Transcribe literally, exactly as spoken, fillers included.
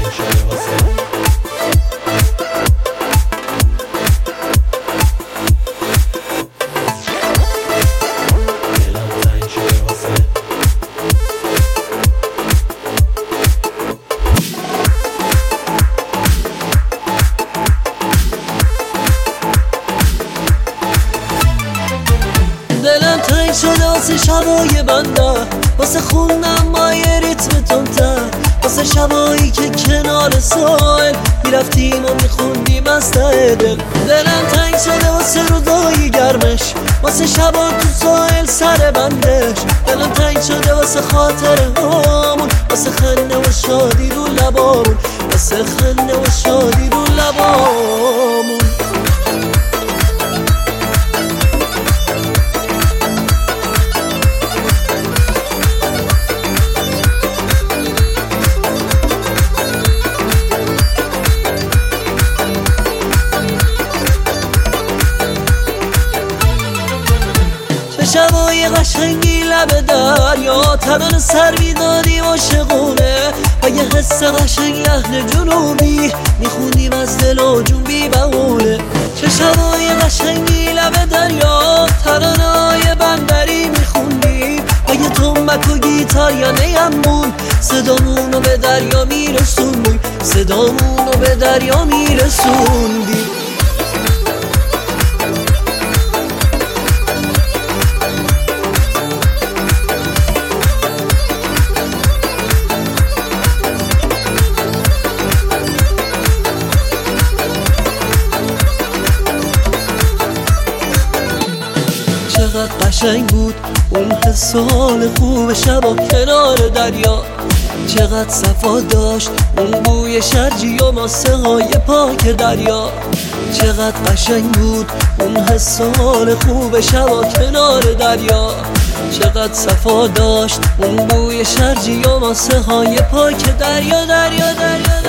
دلم تنگ شده واسه شبای بنده، واسه خوندم با یه ریتم تندتر، واسه شبایی که کنار ساحل میرفتیم و میخوندیم از ته دل. دلم تنگ شده واسه روزای گرمش، واسه شبا تو ساحل سر بندش. دلم تنگ شده واسه خاطره هامون، واسه خنده و شادی رو لبامون، واسه خنده و شادی رو لبامون. شبای قشنگی لب دریا، تنان سر میدادیم عاشقونه و یه حس قشنگ لحن جنوبی میخوندیم از دل و جون بی بهونه. چه شبای قشنگی لب دریا، ترانه‌های بندری میخوندیم و یه تنبک و گیتار یا نیمون صدامونو به دریا میرسوندیم، صدامونو به دریا میرسوندیم. چقدر قشنگ بود اون حس و حال خوب شبا کنار دریا، چقدر صفا داشت اون بوی شرجی و ماسه های پاک دریا. چقدر قشنگ بود اون حس و حال خوب شبا کنار دریا، چقدر صفا داشت اون بوی شرجی و ماسه های پاک دریا دریا دریا.